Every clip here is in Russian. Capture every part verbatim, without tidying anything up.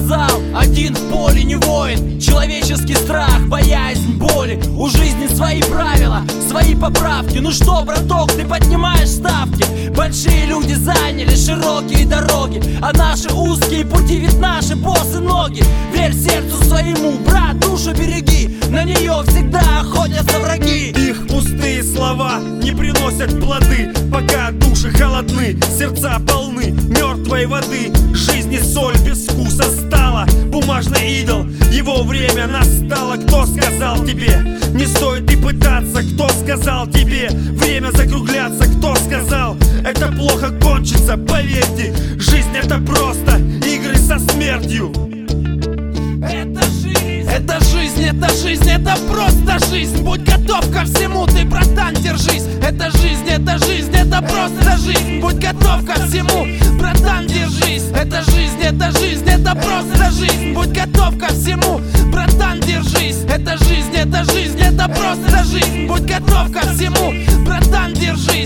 сказал: один в поле не воин. Человеческий страх, боязнь боли. У жизни свои правила, свои поправки. Ну что, браток, ты поднимаешь ставки? Большие люди заняли широкие дороги, а наши узкие пути ведь наши боссы ноги. Верь сердцу своему, брат, душу береги, на нее всегда охотятся враги. Их пустые слова не приносят плоды, пока души холодны, сердца полны мертвой воды. Жизни соль без вкуса стала, бумажный идол, его время настало. Кто сказал тебе, не стоит и пытаться? Кто сказал тебе, время закругляться? Кто сказал, это плохо кончится? Поверьте, жизнь это просто игры со смертью. Это жизнь, это жизнь, это жизнь, это просто жизнь. Будь готов ко всему, ты, братан, держись. Это жизнь, это жизнь, это просто жизнь. Будь готов ко всему, братан, держись. Это жизнь, это жизнь, это просто жизнь. Будь готов ко всему, братан, держись. Это жизнь, это жизнь, это просто жизнь. Будь готов ко всему, братан, держись.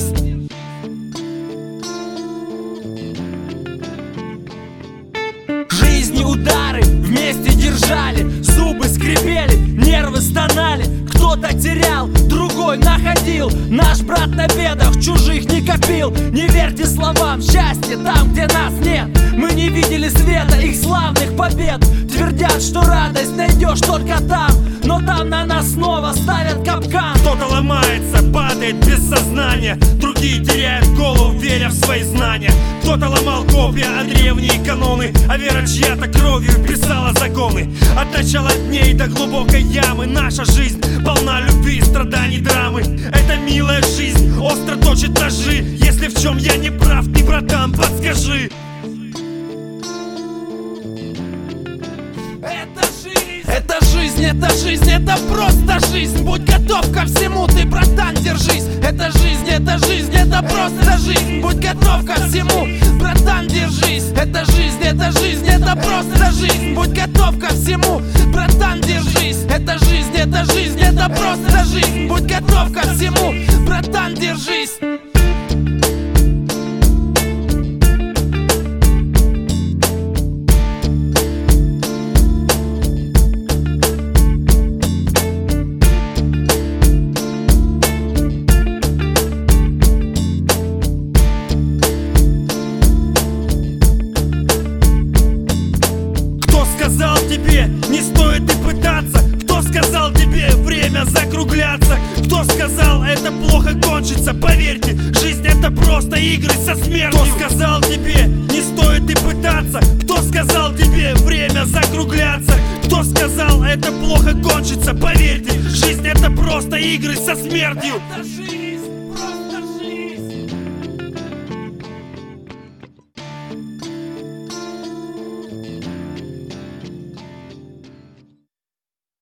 Жизни удары вместе держали, зубы скрипели, нервы стонали. Кто-то терял, другой находил. Наш брат на бедах чужих не копил. Не верьте словам, счастье там, где нас нет. Мы не видели света их славных побед. Твердят, что радость найдешь только там, но там на нас снова ставят капкан. Кто-то ломается, падает без сознания, другие теряют голову, веря в свои знания. Кто-то ломал копья, а древние каноны, а вера чья-то кровью писала законы. От начала дней до глубокой ямы наша жизнь полна любви, страданий, драмы. Это милая жизнь, остро точит ножи. Если в чем я не прав, ты, братан, подскажи. Это жизнь, это жизнь, это просто жизнь. Будь готов ко всему, ты, братан, держись. Это жизнь, это жизнь, это просто жизнь. Будь готов ко всему, братан, держись. Это жизнь, это жизнь, это просто жизнь. Будь готов ко всему, братан, держись. Это жизнь, это жизнь, это просто жизнь. Будь готов ко всему, братан, держись. Сказал тебе, не стоит и пытаться? Кто сказал тебе, время закругляться? Кто сказал, это плохо кончится? Поверьте, жизнь это просто игры со смертью. Кто сказал тебе, не стоит и пытаться? Кто сказал тебе, время закругляться? Кто сказал, это плохо кончится? Поверьте, жизнь это просто игры со смертью.